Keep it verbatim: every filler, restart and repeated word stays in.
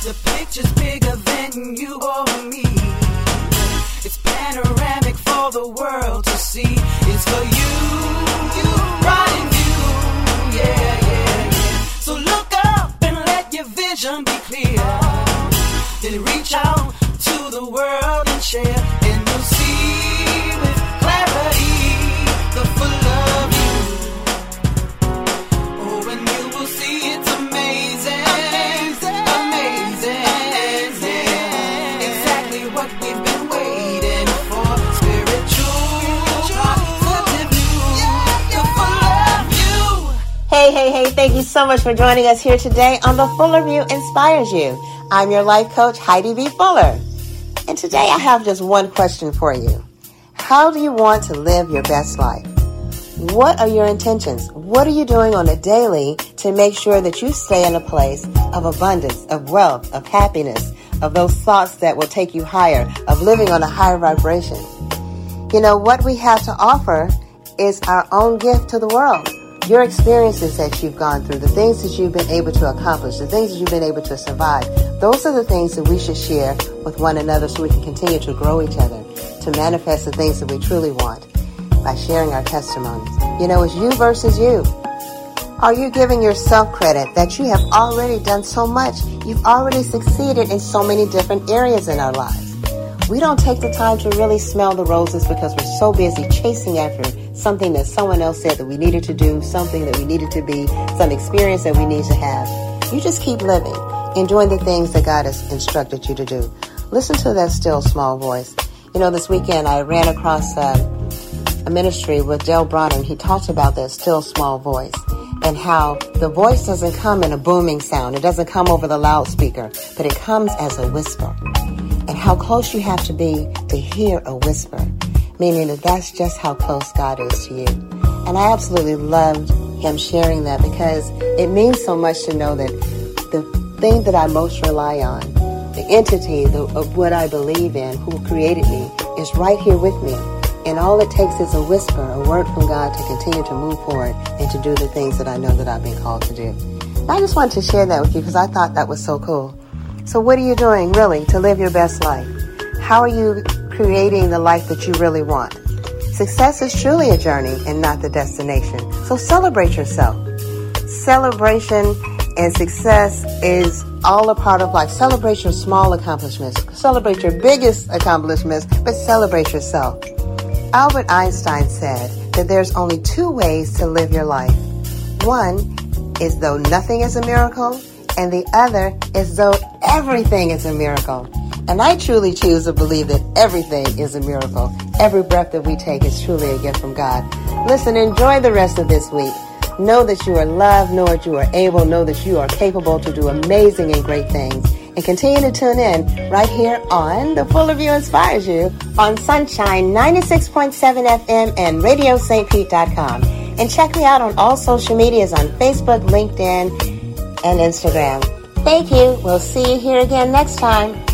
The picture's bigger than you or me. It's panoramic for the world to see. It's for you, you, right in view. Yeah, yeah, yeah. So look up and let your vision be clear. Then reach out to the world and share, and you'll see with clarity the full of you. Oh, and you will see it's amazing, amazing, amazing, amazing. Exactly what we've been waiting for. Spiritual, positive news, the full of you. Hey, hey, hey, thank you so much for joining us here today on The Fuller View Inspires You. I'm your life coach, Heidi B. Fuller. And today I have just one question for you. How do you want to live your best life? What are your intentions? What are you doing on a daily to make sure that you stay in a place of abundance, of wealth, of happiness, of those thoughts that will take you higher, of living on a higher vibration? You know, what we have to offer is our own gift to the world. Your experiences that you've gone through, the things that you've been able to accomplish, the things that you've been able to survive, those are the things that we should share with one another so we can continue to grow each other, to manifest the things that we truly want by sharing our testimonies. You know, it's you versus you. Are you giving yourself credit that you have already done so much? You've already succeeded in so many different areas in our lives. We don't take the time to really smell the roses because we're so busy chasing after something that someone else said that we needed to do, something that we needed to be, some experience that we need to have. You just keep living, enjoying the things that God has instructed you to do. Listen to that still small voice. You know, this weekend I ran across uh, a ministry with Dale Bronner. He talked about that still small voice and how the voice doesn't come in a booming sound. It doesn't come over the loudspeaker, but it comes as a whisper. And how close you have to be to hear a whisper, meaning that that's just how close God is to you. And I absolutely loved him sharing that because it means so much to know that the thing that I most rely on, the entity the, of what I believe in, who created me, is right here with me. And all it takes is a whisper, a word from God to continue to move forward and to do the things that I know that I've been called to do. And I just wanted to share that with you because I thought that was so cool. So what are you doing, really, to live your best life? How are you creating the life that you really want? Success is truly a journey and not the destination. So celebrate yourself. Celebration and success is all a part of life. Celebrate your small accomplishments. Celebrate your biggest accomplishments, but celebrate yourself. Albert Einstein said that there's only two ways to live your life. One is though nothing is a miracle, and the other is though everything is a miracle. And I truly choose to believe that everything is a miracle. Every breath that we take is truly a gift from God. Listen, enjoy the rest of this week. Know that you are loved, know that you are able, know that you are capable to do amazing and great things. And continue to tune in right here on The Fuller View Inspires You on Sunshine ninety-six point seven F M and radio st pete dot com. And check me out on all social medias on Facebook, LinkedIn, and Instagram. Thank you. We'll see you here again next time.